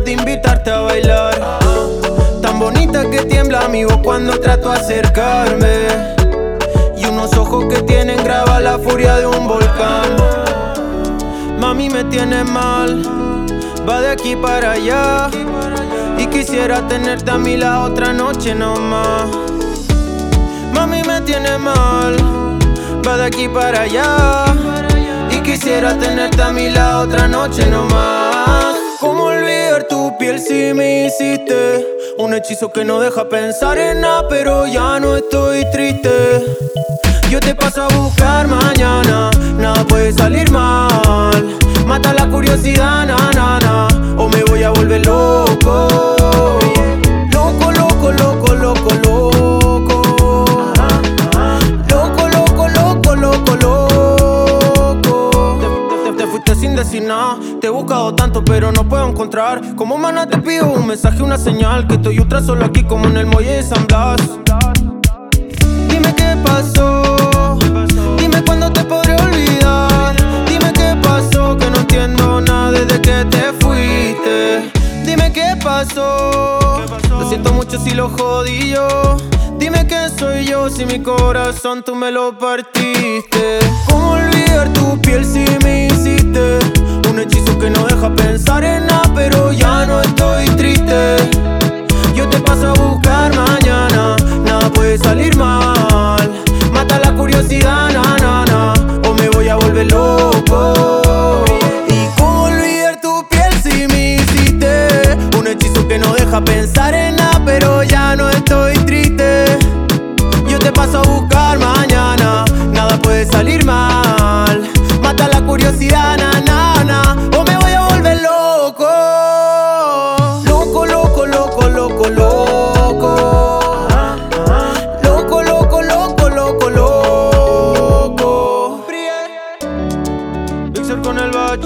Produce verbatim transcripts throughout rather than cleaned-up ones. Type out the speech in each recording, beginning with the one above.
de invitarte a bailar. Tan bonita que tiembla mi voz cuando trato de acercarme, y unos ojos que tienen graba la furia de un volcán. Mami me tiene mal, va de aquí para allá, y quisiera tenerte a mí la otra noche nomás. Mami me tiene mal, va de aquí para allá, y quisiera tenerte a mí la otra noche nomás. ¿Cómo olvidar tu piel si me hiciste un hechizo que no deja pensar en nada? Pero ya no estoy triste. Yo te paso a buscar mañana, nada puede salir mal. Mata la curiosidad, na, na, na, o me voy a volver loco. Loco, loco, loco, loco, loco. Loco, loco, loco, loco, loco. Te, te, te fuiste sin decir nada. Te he buscado tanto pero no puedo encontrar. Como mana te pido un mensaje, una señal, que estoy ultra solo aquí como en el muelle de San Blas. Dime qué pasó, dime cuándo te podré olvidar. Dime qué pasó, que no entiendo nada desde que te fuiste. Dime qué pasó, lo siento mucho si lo jodí yo. Dime qué soy yo si mi corazón tú me lo partiste. ¿Cómo olvidar tu piel si me hiciste un hechizo que no deja pensar en nada? Pero ya no estoy triste. Yo te paso a buscar mañana, nada puede salir mal. Mata la curiosidad, na, na, na, o me voy a volver loco. ¿Y cómo olvidar tu piel si me hiciste un hechizo que no deja pensar en nada? Pero ya no estoy triste. Yo te paso a buscar mañana, nada puede salir mal. Mata la curiosidad, na, na, na, o me voy a volver loco. Loco, loco, loco, loco, loco. Loco, loco, loco, loco, loco. Víctor con el bach.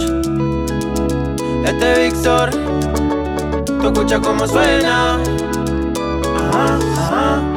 Este Víctor, tú escucha cómo suena. Ajá, ajá.